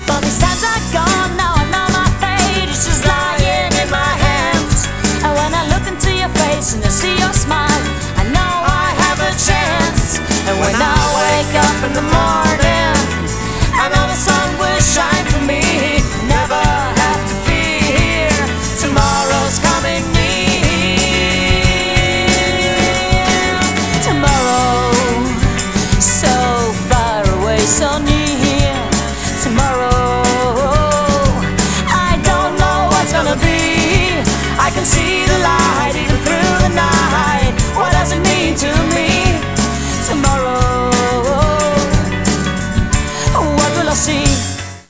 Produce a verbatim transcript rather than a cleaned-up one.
But these times are gone, now I know my fate is just lying in my hands. And when I look into your face and I see your smile, I know I have a chance. And when I wake up in the morning, I know the sun will shine for me. Never have to fear, tomorrow's coming near. Tomorrow, so far away, so near. Tomorrow, I don't know what's gonna be. I can see the light even through the night. What does it mean to me?